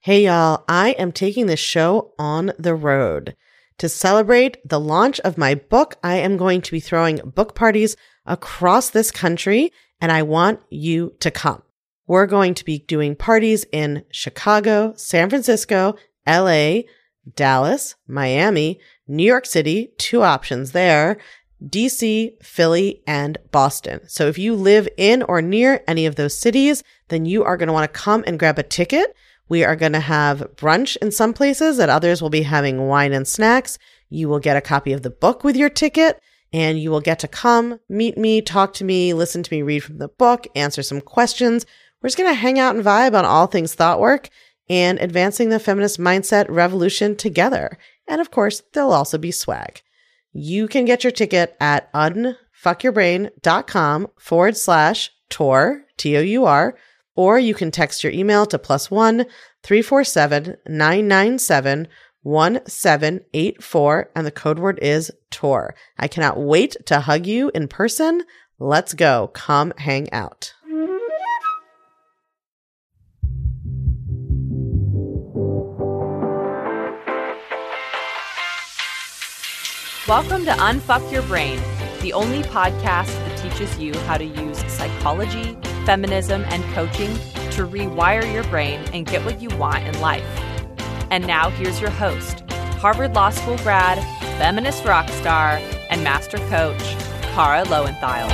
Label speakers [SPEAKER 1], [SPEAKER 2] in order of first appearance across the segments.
[SPEAKER 1] Hey y'all, I am taking this show on the road. To celebrate the launch of my book, I am going to be throwing book parties across this country, and I want you to come. We're going to be doing parties in Chicago, San Francisco, LA, Dallas, Miami, New York City, 2 options there, DC, Philly, and Boston. So if you live in or near any of those cities, then you are going to want to come and grab a ticket. We are going to have brunch in some places, at others we'll be having wine and snacks. You will get a copy of the book with your ticket, and you will get to come, meet me, talk to me, listen to me read from the book, answer some questions. We're just going to hang out and vibe on all things thought work and advancing the feminist mindset revolution together. And of course, there'll also be swag. You can get your ticket at unfuckyourbrain.com/tour, T-O-U-R, or you can text your email to +1 347 997 1784, and the code word is TOUR. I cannot wait to hug you in person. Let's go. Come hang out.
[SPEAKER 2] Welcome to Unfuck Your Brain, the only podcast that teaches you how to use psychology, feminism, and coaching to rewire your brain and get what you want in life. And now here's your host, Harvard Law School grad, feminist rock star, and master coach, Kara Loewentheil.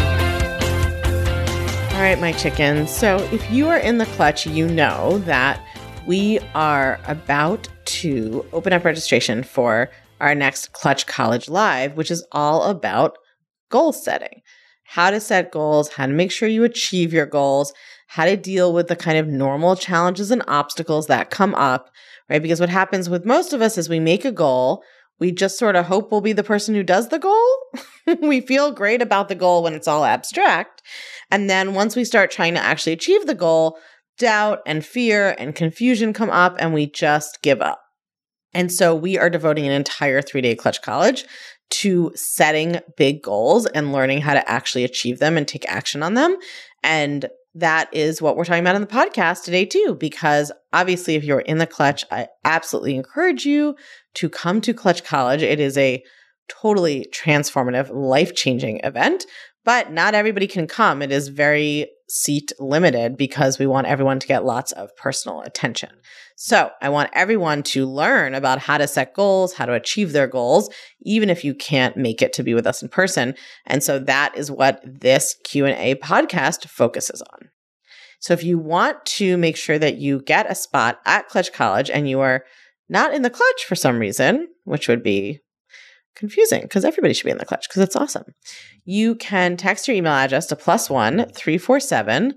[SPEAKER 1] All right, my chickens. So if you are in the clutch, you know that we are about to open up registration for our next Clutch College Live, which is all about goal setting. How to set goals, how to make sure you achieve your goals, how to deal with the kind of normal challenges and obstacles that come up, right? Because what happens with most of us is we make a goal, we just sort of hope we'll be the person who does the goal. We feel great about the goal when it's all abstract. And then once we start trying to actually achieve the goal, doubt and fear and confusion come up and we just give up. And so we are devoting an entire 3-day Clutch College to setting big goals and learning how to actually achieve them and take action on them. And that is what we're talking about in the podcast today too, because obviously if you're in the clutch, I absolutely encourage you to come to Clutch College. It is a totally transformative, life-changing event, but not everybody can come. It is very seat limited because we want everyone to get lots of personal attention. So I want everyone to learn about how to set goals, how to achieve their goals, even if you can't make it to be with us in person. And so that is what this Q&A podcast focuses on. So if you want to make sure that you get a spot at Clutch College and you are not in the clutch for some reason, which would be confusing because everybody should be in the clutch because it's awesome. You can text your email address to +1 347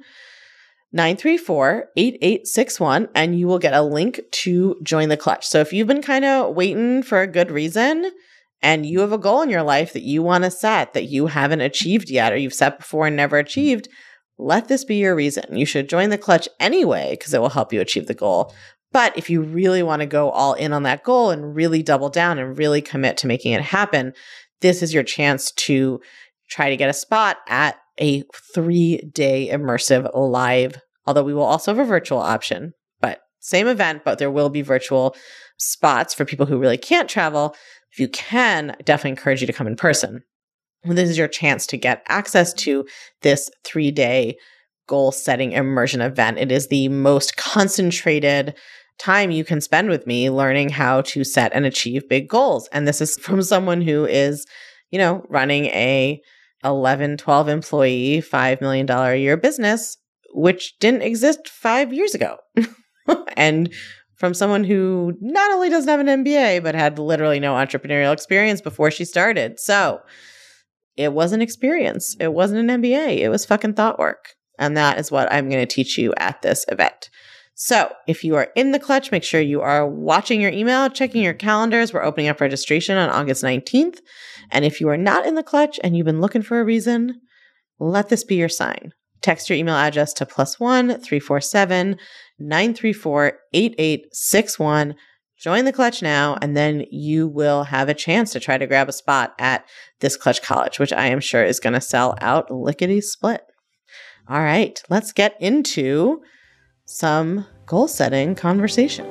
[SPEAKER 1] 934 8861 and you will get a link to join the clutch. So if you've been kind of waiting for a good reason and you have a goal in your life that you want to set that you haven't achieved yet or you've set before and never achieved, let this be your reason. You should join the clutch anyway because it will help you achieve the goal. But if you really want to go all in on that goal and really double down and really commit to making it happen, this is your chance to try to get a spot at a 3-day immersive live, although we will also have a virtual option, but same event, but there will be virtual spots for people who really can't travel. If you can, I definitely encourage you to come in person. And this is your chance to get access to this 3-day goal setting immersion event. It is the most concentrated time you can spend with me learning how to set and achieve big goals. And this is from someone who is, running a 11, 12 employee, $5 million a year business, which didn't exist 5 years ago. And from someone who not only doesn't have an MBA, but had literally no entrepreneurial experience before she started. So it was an experience. It wasn't an MBA. It was fucking thought work. And that is what I'm going to teach you at this event. So if you are in the clutch, make sure you are watching your email, checking your calendars. We're opening up registration on August 19th. And if you are not in the clutch and you've been looking for a reason, let this be your sign. Text your email address to +1 347 934 8861. Join the clutch now, and then you will have a chance to try to grab a spot at this Clutch College, which I am sure is going to sell out lickety split. All right, let's get into some goal setting conversation.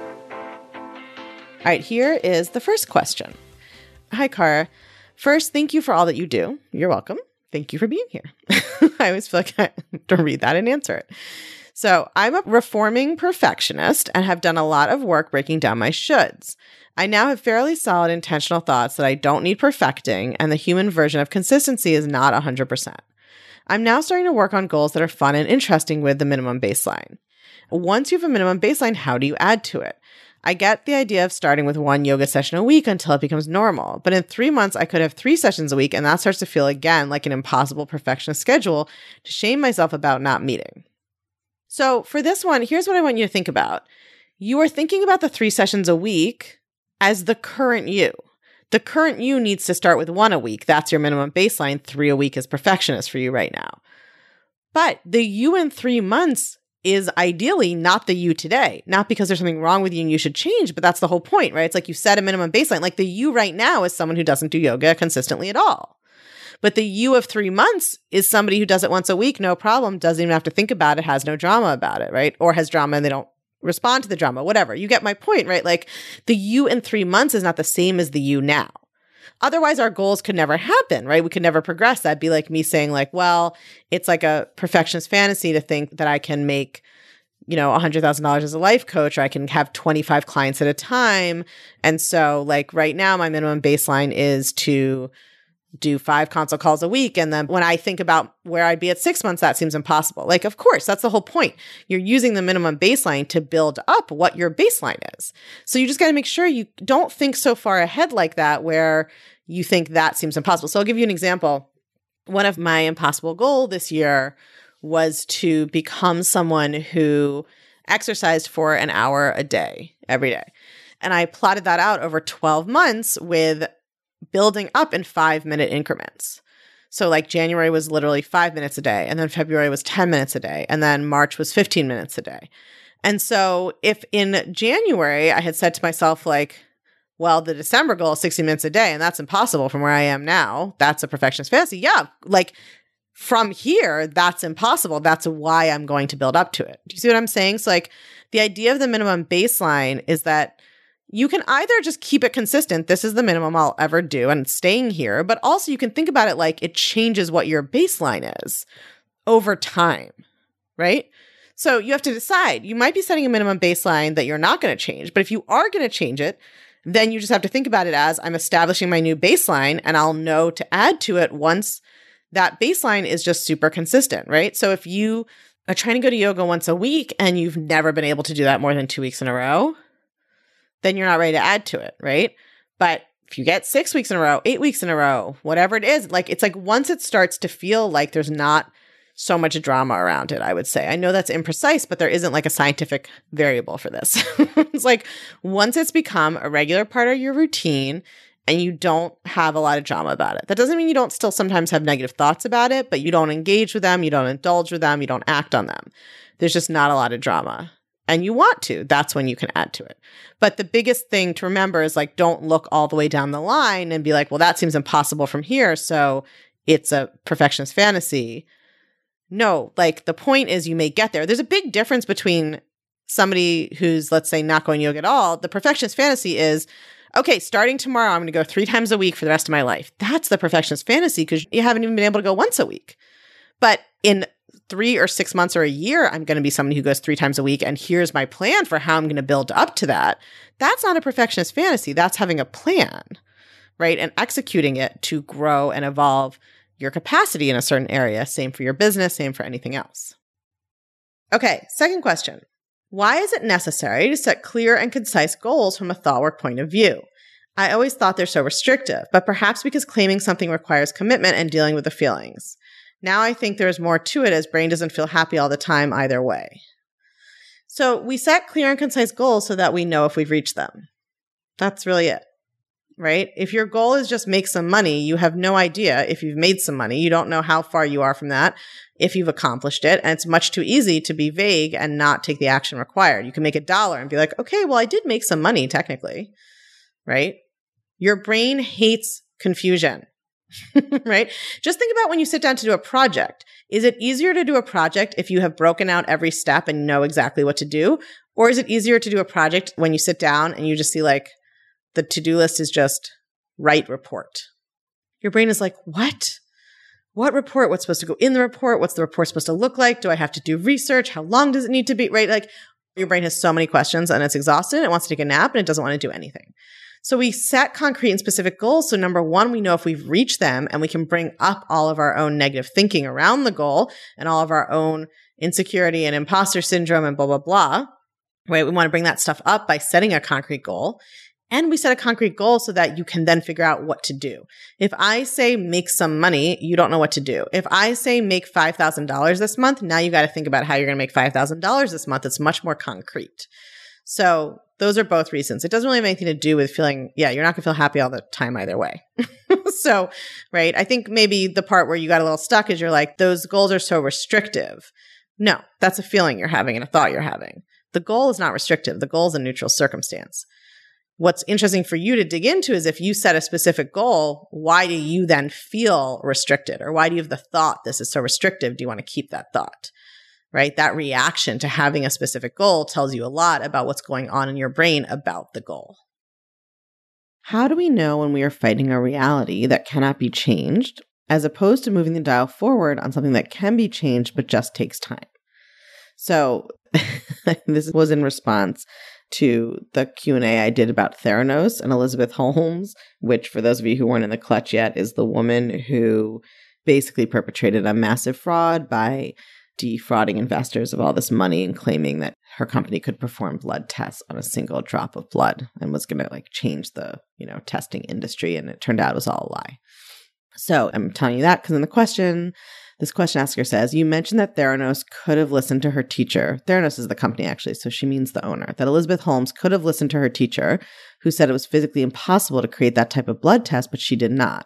[SPEAKER 1] All right, here is the first question. Hi, Cara. First, thank you for all that you do. You're welcome. Thank you for being here. I always feel like I have to read that and answer it. So I'm a reforming perfectionist and have done a lot of work breaking down my shoulds. I now have fairly solid intentional thoughts that I don't need perfecting, and the human version of consistency is not 100%. I'm now starting to work on goals that are fun and interesting with the minimum baseline. Once you have a minimum baseline, how do you add to it? I get the idea of starting with 1 yoga session a week until it becomes normal, but in 3 months, I could have 3 sessions a week, and that starts to feel again like an impossible perfectionist schedule to shame myself about not meeting. So for this one, here's what I want you to think about. You are thinking about the 3 sessions a week as the current you. The current you needs to start with 1 a week. That's your minimum baseline. 3 a week is perfectionist for you right now. But the you in 3 months is ideally not the you today. Not because there's something wrong with you and you should change, but that's the whole point, right? It's like you set a minimum baseline. Like the you right now is someone who doesn't do yoga consistently at all. But the you of 3 months is somebody who does it once a week, no problem, doesn't even have to think about it, has no drama about it, right? Or has drama and they don't respond to the drama, whatever. You get my point, right? Like the you in 3 months is not the same as the you now. Otherwise, our goals could never happen, right? We could never progress. That'd be like me saying like, well, it's like a perfectionist fantasy to think that I can make, $100,000 as a life coach, or I can have 25 clients at a time. And so like right now, my minimum baseline is to do 5 consult calls a week. And then when I think about where I'd be at 6 months, that seems impossible. Like, of course, that's the whole point. You're using the minimum baseline to build up what your baseline is. So you just got to make sure you don't think so far ahead like that, where you think that seems impossible. So I'll give you an example. One of my impossible goals this year was to become someone who exercised for an hour a day, every day. And I plotted that out over 12 months with building up in 5-minute increments. So like January was literally 5 minutes a day, and then February was 10 minutes a day, and then March was 15 minutes a day. And so if in January I had said to myself like, well, the December goal is 60 minutes a day, and that's impossible from where I am now. That's a perfectionist fantasy. Yeah, like from here, that's impossible. That's why I'm going to build up to it. Do you see what I'm saying? So like the idea of the minimum baseline is that you can either just keep it consistent. This is the minimum I'll ever do and staying here. But also you can think about it like it changes what your baseline is over time, right? So you have to decide. You might be setting a minimum baseline that you're not going to change. But if you are going to change it, then you just have to think about it as I'm establishing my new baseline, and I'll know to add to it once that baseline is just super consistent, right? So if you are trying to go to yoga once a week and you've never been able to do that more than 2 weeks in a row, then you're not ready to add to it, right? But if you get 6 weeks in a row, 8 weeks in a row, whatever it is, like it's like once it starts to feel like there's not so much drama around it, I would say. I know that's imprecise, but there isn't like a scientific variable for this. It's like once it's become a regular part of your routine and you don't have a lot of drama about it. That doesn't mean you don't still sometimes have negative thoughts about it, but you don't engage with them, you don't indulge with them, you don't act on them. There's just not a lot of drama. And you want to, that's when you can add to it. But the biggest thing to remember is like, don't look all the way down the line and be like, well, that seems impossible from here, so it's a perfectionist fantasy. No, like the point is you may get there. There's a big difference between somebody who's, let's say, not going yoga at all. The perfectionist fantasy is, okay, starting tomorrow, I'm going to go 3 times a week for the rest of my life. That's the perfectionist fantasy because you haven't even been able to go once a week. But in 3 or 6 months or a year, I'm going to be somebody who goes 3 times a week. And here's my plan for how I'm going to build up to that. That's not a perfectionist fantasy. That's having a plan, right? And executing it to grow and evolve your capacity in a certain area. Same for your business, same for anything else. Okay, second question. Why is it necessary to set clear and concise goals from a thought work point of view? I always thought they're so restrictive, but perhaps because claiming something requires commitment and dealing with the feelings. Now I think there's more to it as brain doesn't feel happy all the time either way. So we set clear and concise goals so that we know if we've reached them. That's really it, right? If your goal is just make some money, you have no idea if you've made some money. You don't know how far you are from that, if you've accomplished it. And it's much too easy to be vague and not take the action required. You can make $1 and be like, okay, well, I did make some money technically, right? Your brain hates confusion. right? Just think about when you sit down to do a project. Is it easier to do a project if you have broken out every step and know exactly what to do? Or is it easier to do a project when you sit down and you just see like the to-do list is just write report? Your brain is like, what? What report? What's supposed to go in the report? What's the report supposed to look like? Do I have to do research? How long does it need to be? Right? Like your brain has so many questions and it's exhausted. It wants to take a nap and it doesn't want to do anything. So we set concrete and specific goals. So number one, we know if we've reached them and we can bring up all of our own negative thinking around the goal and all of our own insecurity and imposter syndrome and blah, blah, blah. Right? We want to bring that stuff up by setting a concrete goal. And we set a concrete goal so that you can then figure out what to do. If I say make some money, you don't know what to do. If I say make $5,000 this month, now you got to think about how you're going to make $5,000 this month. It's much more concrete. So those are both reasons. It doesn't really have anything to do with feeling, you're not going to feel happy all the time either way. So, right. I think maybe the part where you got a little stuck is you're like, those goals are so restrictive. No, that's a feeling you're having and a thought you're having. The goal is not restrictive. The goal is a neutral circumstance. What's interesting for you to dig into is if you set a specific goal, why do you then feel restricted? Or why do you have the thought, this is so restrictive? Do you want to keep that thought? Right? That reaction to having a specific goal tells you a lot about what's going on in your brain about the goal. How do we know when we are fighting a reality that cannot be changed, as opposed to moving the dial forward on something that can be changed but just takes time? So this was in response to the Q&A I did about Theranos and Elizabeth Holmes, which for those of you who weren't in the clutch yet is the woman who basically perpetrated a massive fraud by defrauding investors of all this money and claiming that her company could perform blood tests on a single drop of blood and was going to like change the, testing industry. And it turned out it was all a lie. So I'm telling you that because in this question asker says, you mentioned that Theranos could have listened to her teacher. Theranos is the company, actually, so she means the owner. That Elizabeth Holmes could have listened to her teacher, who said it was physically impossible to create that type of blood test, but she did not.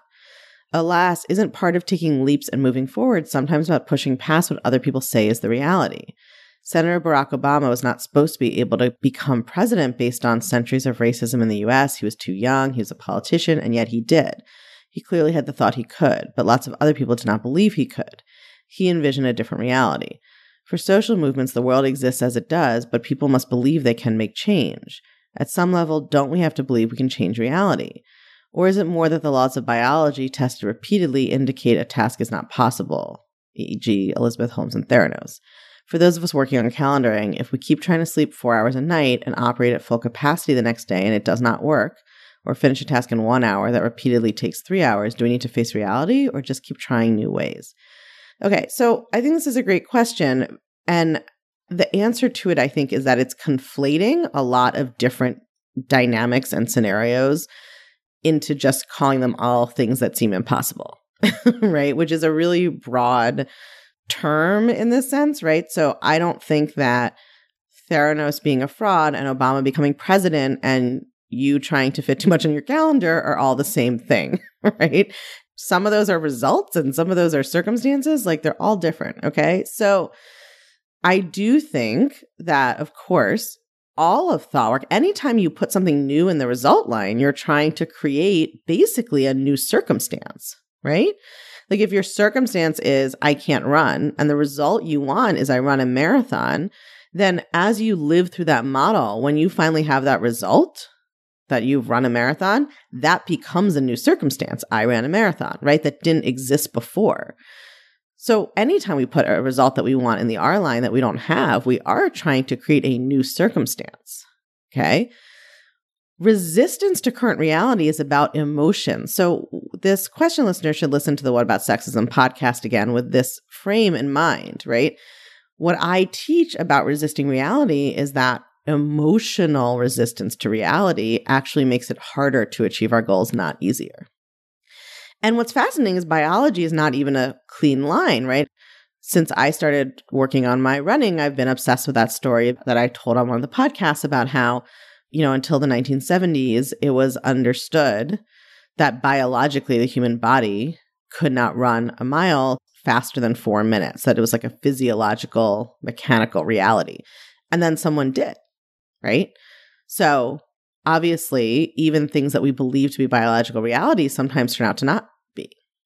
[SPEAKER 1] Alas, isn't part of taking leaps and moving forward sometimes about pushing past what other people say is the reality? Senator Barack Obama was not supposed to be able to become president based on centuries of racism in the U.S. He was too young, he was a politician, and yet he did. He clearly had the thought he could, but lots of other people did not believe he could. He envisioned a different reality. For social movements, the world exists as it does, but people must believe they can make change. At some level, don't we have to believe we can change reality? Or is it more that the laws of biology tested repeatedly indicate a task is not possible, e.g. Elizabeth Holmes and Theranos? For those of us working on calendaring, if we keep trying to sleep 4 hours a night and operate at full capacity the next day and it does not work, or finish a task in 1 hour that repeatedly takes 3 hours, do we need to face reality or just keep trying new ways? Okay, so I think this is a great question. And the answer to it, I think, is that it's conflating a lot of different dynamics and scenarios into just calling them all things that seem impossible, right? Which is a really broad term in this sense, right? So I don't think that Theranos being a fraud and Obama becoming president and you trying to fit too much on your calendar are all the same thing, right? Some of those are results and some of those are circumstances. Like they're all different, okay? So I do think that, of course, all of thought work, anytime you put something new in the result line, you're trying to create basically a new circumstance, right? Like if your circumstance is I can't run and the result you want is I run a marathon, then as you live through that model, when you finally have that result, that you've run a marathon, that becomes a new circumstance. I ran a marathon, right? That didn't exist before. So anytime we put a result that we want in the R line that we don't have, we are trying to create a new circumstance, okay? Resistance to current reality is about emotion. So this question listener should listen to the What About Sexism podcast again with this frame in mind, right? What I teach about resisting reality is that emotional resistance to reality actually makes it harder to achieve our goals, not easier. And what's fascinating is biology is not even a clean line, right? Since I started working on my running, I've been obsessed with that story that I told on one of the podcasts about how, until the 1970s, it was understood that biologically the human body could not run a mile faster than 4 minutes, that it was like a physiological, mechanical reality. And then someone did. Right? So obviously, even things that we believe to be biological realities sometimes turn out to not be.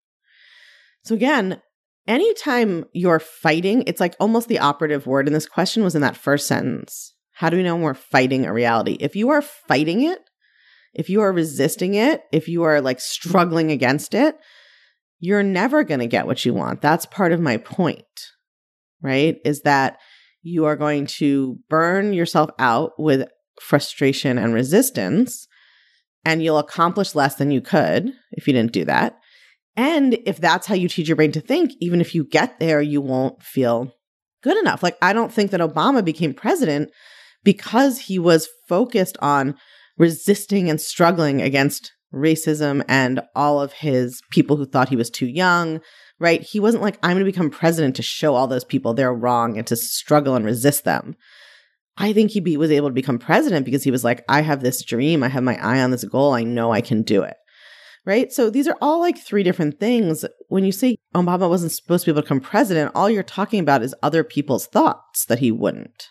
[SPEAKER 1] So again, anytime you're fighting, it's like almost the operative word in this question was in that first sentence. How do we know we're fighting a reality? If you are fighting it, if you are resisting it, if you are like struggling against it, you're never going to get what you want. That's part of my point, right? Is that you are going to burn yourself out with frustration and resistance, and you'll accomplish less than you could if you didn't do that. And if that's how you teach your brain to think, even if you get there, you won't feel good enough. Like, I don't think that Obama became president because he was focused on resisting and struggling against racism and all of his people who thought he was too young, right? He wasn't like, I'm going to become president to show all those people they're wrong and to struggle and resist them. I think he was able to become president because he was like, I have this dream. I have my eye on this goal. I know I can do it, right? So these are all like three different things. When you say Obama wasn't supposed to be able to become president, all you're talking about is other people's thoughts that he wouldn't.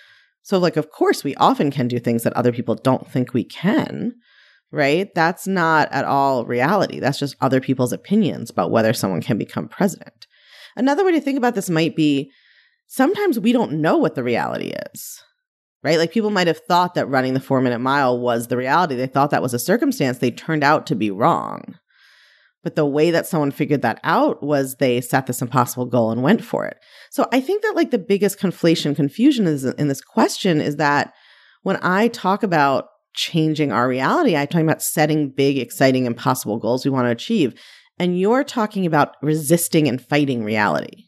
[SPEAKER 1] So like, of course, we often can do things that other people don't think we can, right? That's not at all reality. That's just other people's opinions about whether someone can become president. Another way to think about this might be sometimes we don't know what the reality is, right? Like people might have thought that running the 4-minute mile was the reality. They thought that was a circumstance. They turned out to be wrong. But the way that someone figured that out was they set this impossible goal and went for it. So I think that like the biggest confusion is in this question is that when I talk about changing our reality, I'm talking about setting big, exciting, impossible goals we want to achieve. And you're talking about resisting and fighting reality.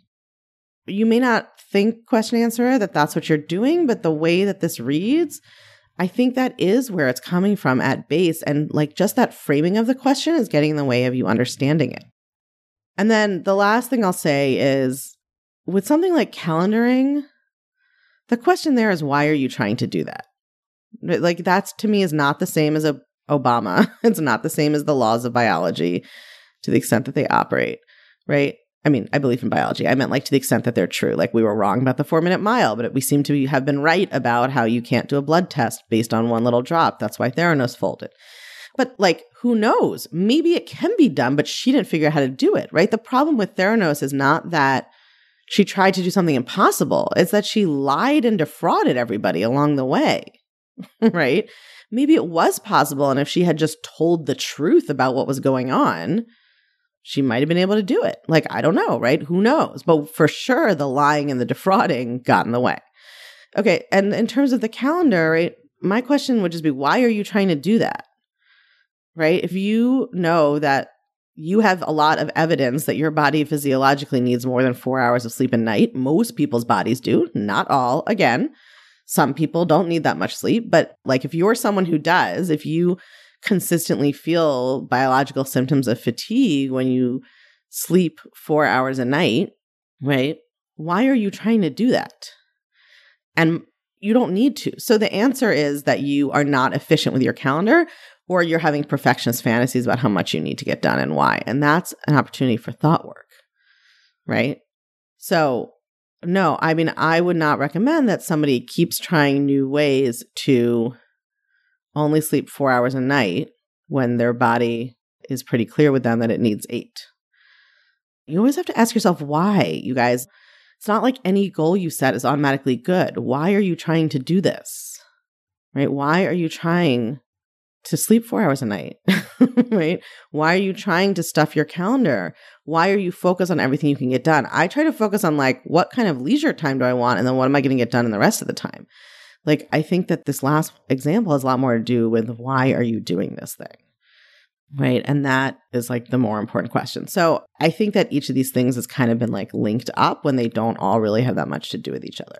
[SPEAKER 1] You may not think, question answerer, that that's what you're doing, but the way that this reads, I think that is where it's coming from at base. And like just that framing of the question is getting in the way of you understanding it. And then the last thing I'll say is with something like calendaring, the question there is, why are you trying to do that? Like that's to me is not the same as Obama. It's not the same as the laws of biology to the extent that they operate, right? I mean, I believe in biology. I meant like to the extent that they're true. Like we were wrong about the 4-minute mile, but we seem to have been right about how you can't do a blood test based on one little drop. That's why Theranos folded. But like, who knows? Maybe it can be done, but she didn't figure out how to do it, right? The problem with Theranos is not that she tried to do something impossible. It's that she lied and defrauded everybody along the way, right? Maybe it was possible. And if she had just told the truth about what was going on, she might have been able to do it. Like, I don't know, right? Who knows? But for sure, the lying and the defrauding got in the way. Okay. And in terms of the calendar, right, my question would just be, why are you trying to do that? Right? If you know that you have a lot of evidence that your body physiologically needs more than 4 hours of sleep a night, most people's bodies do, not all. Again, some people don't need that much sleep. But like, if you're someone who does, if you consistently feel biological symptoms of fatigue when you sleep 4 hours a night, right? Why are you trying to do that? And you don't need to. So the answer is that you are not efficient with your calendar, or you're having perfectionist fantasies about how much you need to get done and why. And that's an opportunity for thought work, right? So no, I mean, I would not recommend that somebody keeps trying new ways to only sleep 4 hours a night when their body is pretty clear with them that it needs 8. You always have to ask yourself why, you guys. It's not like any goal you set is automatically good. Why are you trying to do this? Right? Why are you trying to sleep 4 hours a night? Right? Why are you trying to stuff your calendar? Why are you focused on everything you can get done? I try to focus on like, what kind of leisure time do I want? And then what am I going to get done in the rest of the time? Like, I think that this last example has a lot more to do with why are you doing this thing, right? And that is like the more important question. So I think that each of these things has kind of been like linked up when they don't all really have that much to do with each other.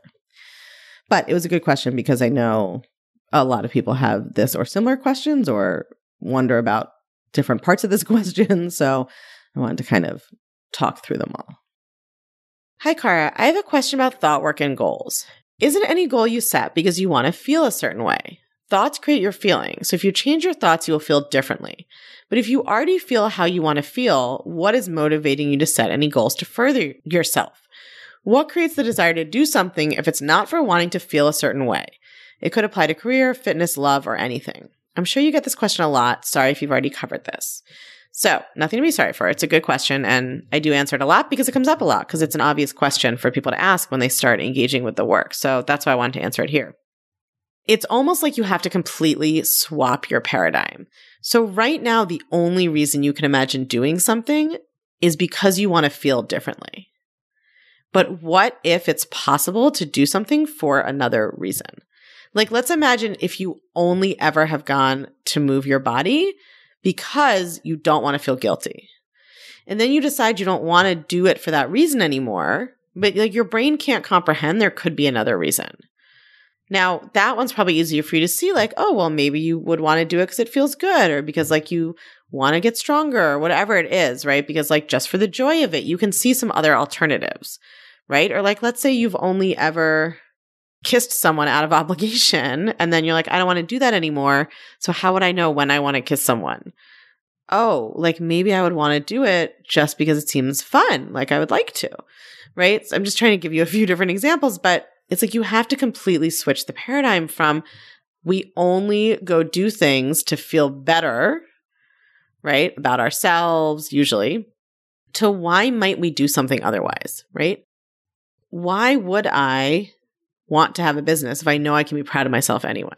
[SPEAKER 1] But it was a good question because I know a lot of people have this or similar questions or wonder about different parts of this question. So I wanted to kind of talk through them all. Hi, Cara. I have a question about thought work and goals. Isn't any goal you set because you want to feel a certain way? Thoughts create your feelings. So if you change your thoughts, you will feel differently. But if you already feel how you want to feel, what is motivating you to set any goals to further yourself? What creates the desire to do something if it's not for wanting to feel a certain way? It could apply to career, fitness, love, or anything. I'm sure you get this question a lot. Sorry if you've already covered this. So nothing to be sorry for. It's a good question. And I do answer it a lot because it comes up a lot because it's an obvious question for people to ask when they start engaging with the work. So that's why I wanted to answer it here. It's almost like you have to completely swap your paradigm. So right now, the only reason you can imagine doing something is because you want to feel differently. But what if it's possible to do something for another reason? Like, let's imagine if you only ever have gone to move your body because you don't want to feel guilty. And then you decide you don't want to do it for that reason anymore, but like your brain can't comprehend there could be another reason. Now, that one's probably easier for you to see, like, oh, well, maybe you would want to do it because it feels good or because like you want to get stronger or whatever it is, right? Because like just for the joy of it, you can see some other alternatives, right? Or like, let's say you've only ever kissed someone out of obligation and then you're like, I don't want to do that anymore. So how would I know when I want to kiss someone? Oh, like maybe I would want to do it just because it seems fun. Like I would like to, right? So I'm just trying to give you a few different examples, but it's like you have to completely switch the paradigm from we only go do things to feel better, right, about ourselves usually, to why might we do something otherwise, right? Why would I want to have a business if I know I can be proud of myself anyway?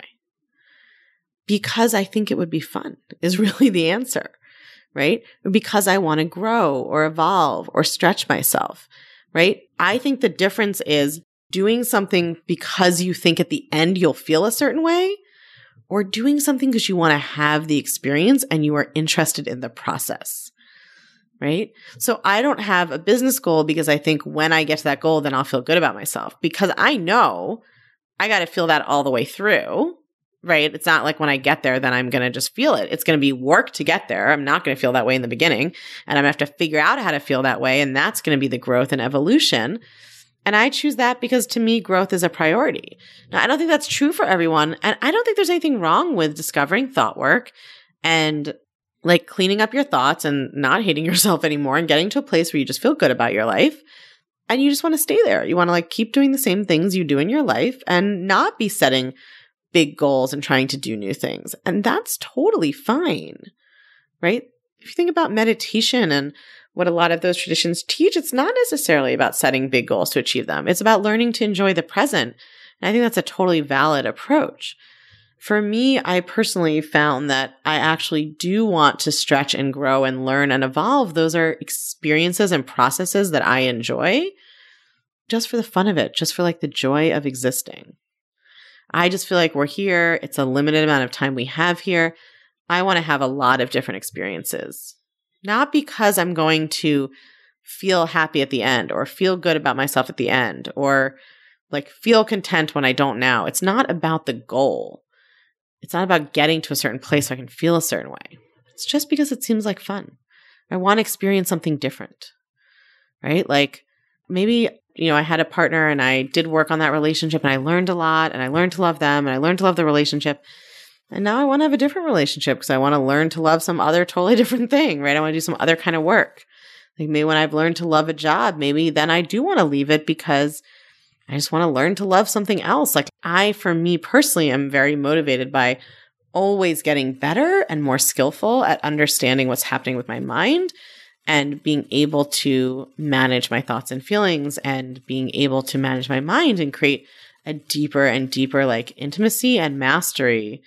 [SPEAKER 1] Because I think it would be fun is really the answer, right? Because I want to grow or evolve or stretch myself, right? I think the difference is doing something because you think at the end you'll feel a certain way, or doing something because you want to have the experience and you are interested in the process, right? So I don't have a business goal because I think when I get to that goal, then I'll feel good about myself because I know I got to feel that all the way through, right? It's not like when I get there, then I'm going to just feel it. It's going to be work to get there. I'm not going to feel that way in the beginning, and I'm going to have to figure out how to feel that way. And that's going to be the growth and evolution. And I choose that because to me, growth is a priority. Now, I don't think that's true for everyone. And I don't think there's anything wrong with discovering thought work and like cleaning up your thoughts and not hating yourself anymore and getting to a place where you just feel good about your life. And you just want to stay there. You want to like keep doing the same things you do in your life and not be setting big goals and trying to do new things. And that's totally fine, right? If you think about meditation and what a lot of those traditions teach, it's not necessarily about setting big goals to achieve them. It's about learning to enjoy the present. And I think that's a totally valid approach. For me, I personally found that I actually do want to stretch and grow and learn and evolve. Those are experiences and processes that I enjoy just for the fun of it, just for like the joy of existing. I just feel like we're here. It's a limited amount of time we have here. I want to have a lot of different experiences. Not because I'm going to feel happy at the end or feel good about myself at the end or like feel content when I don't now. It's not about the goal. It's not about getting to a certain place so I can feel a certain way. It's just because it seems like fun. I want to experience something different, right? Like maybe, I had a partner and I did work on that relationship and I learned a lot and I learned to love them and I learned to love the relationship. And now I want to have a different relationship because I want to learn to love some other totally different thing, right? I want to do some other kind of work. Like maybe when I've learned to love a job, maybe then I do want to leave it because I just want to learn to love something else. Like for me personally, am very motivated by always getting better and more skillful at understanding what's happening with my mind and being able to manage my thoughts and feelings and being able to manage my mind and create a deeper and deeper like intimacy and mastery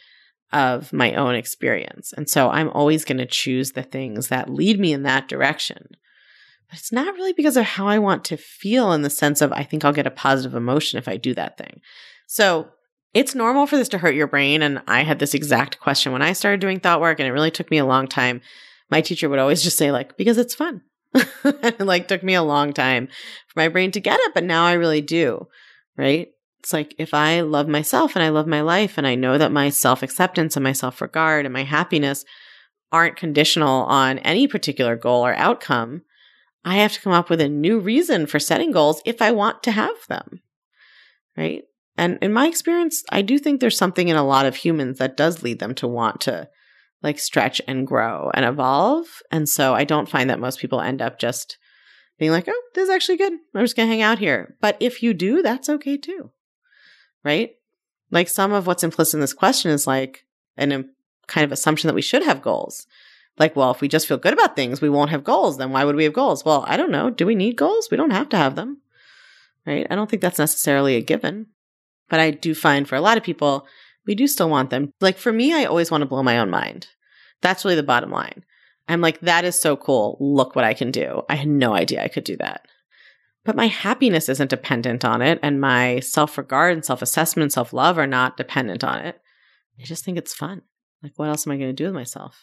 [SPEAKER 1] of my own experience. And so I'm always going to choose the things that lead me in that direction. But it's not really because of how I want to feel in the sense of I think I'll get a positive emotion if I do that thing. So it's normal for this to hurt your brain. And I had this exact question when I started doing thought work, and it really took me a long time. My teacher would always just say like, because it's fun. It like took me a long time for my brain to get it, but now I really do, right? It's like if I love myself and I love my life and I know that my self-acceptance and my self-regard and my happiness aren't conditional on any particular goal or outcome, I have to come up with a new reason for setting goals if I want to have them, right? And in my experience, I do think there's something in a lot of humans that does lead them to want to like stretch and grow and evolve. And so I don't find that most people end up just being like, oh, this is actually good. I'm just going to hang out here. But if you do, that's okay too. Right? Like some of what's implicit in this question is like an kind of assumption that we should have goals, Like, well, if we just feel good about things, we won't have goals. Then why would we have goals? Well, I don't know. Do we need goals? We don't have to have them, right? I don't think that's necessarily a given. But I do find for a lot of people, we do still want them. Like for me, I always want to blow my own mind. That's really the bottom line. I'm like, that is so cool. Look what I can do. I had no idea I could do that. But my happiness isn't dependent on it. And my self-regard and self-assessment and self-love are not dependent on it. I just think it's fun. Like, what else am I going to do with myself?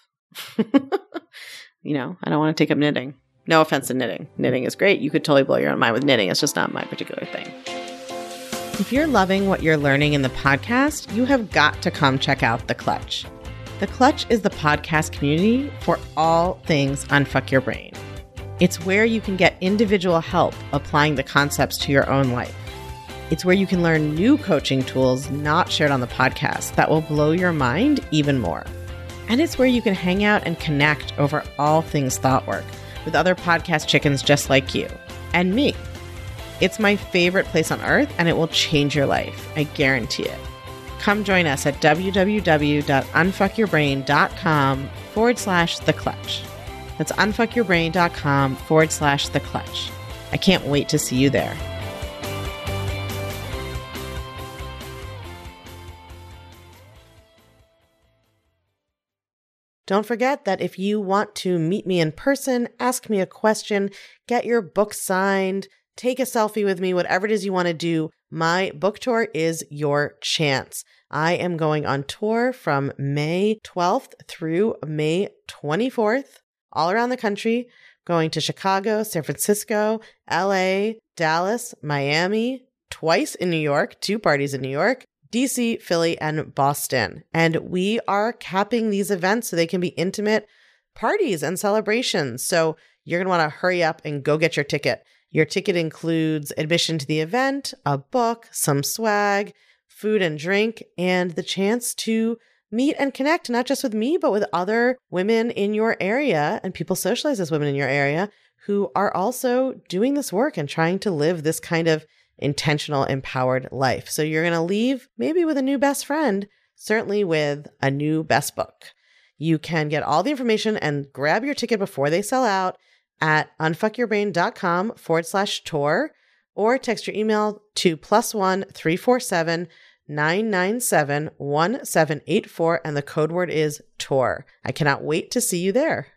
[SPEAKER 1] I don't want to take up knitting. No offense to knitting. Knitting is great. You could totally blow your own mind with knitting. It's just not my particular thing. If you're loving what you're learning in the podcast, you have got to come check out The Clutch. The Clutch is the podcast community for all things Unfuck Your Brain. It's where you can get individual help applying the concepts to your own life. It's where you can learn new coaching tools not shared on the podcast that will blow your mind even more. And it's where you can hang out and connect over all things thought work with other podcast chickens just like you and me. It's my favorite place on earth, and it will change your life. I guarantee it. Come join us at www.unfuckyourbrain.com/The Clutch. That's unfuckyourbrain.com/The Clutch. I can't wait to see you there. Don't forget that if you want to meet me in person, ask me a question, get your book signed, take a selfie with me, whatever it is you want to do, my book tour is your chance. I am going on tour from May 12th through May 24th, all around the country, going to Chicago, San Francisco, LA, Dallas, Miami, twice in New York, 2 parties in New York, DC, Philly, and Boston. And we are capping these events so they can be intimate parties and celebrations. So you're going to want to hurry up and go get your ticket. Your ticket includes admission to the event, a book, some swag, food and drink, and the chance to meet and connect, not just with me, but with other women in your area and people socialized as women in your area who are also doing this work and trying to live this kind of intentional, empowered life. So you're going to leave maybe with a new best friend, certainly with a new best book. You can get all the information and grab your ticket before they sell out at unfuckyourbrain.com/tour or text your email to +1 347 997 1784 and the code word is tour. I cannot wait to see you there.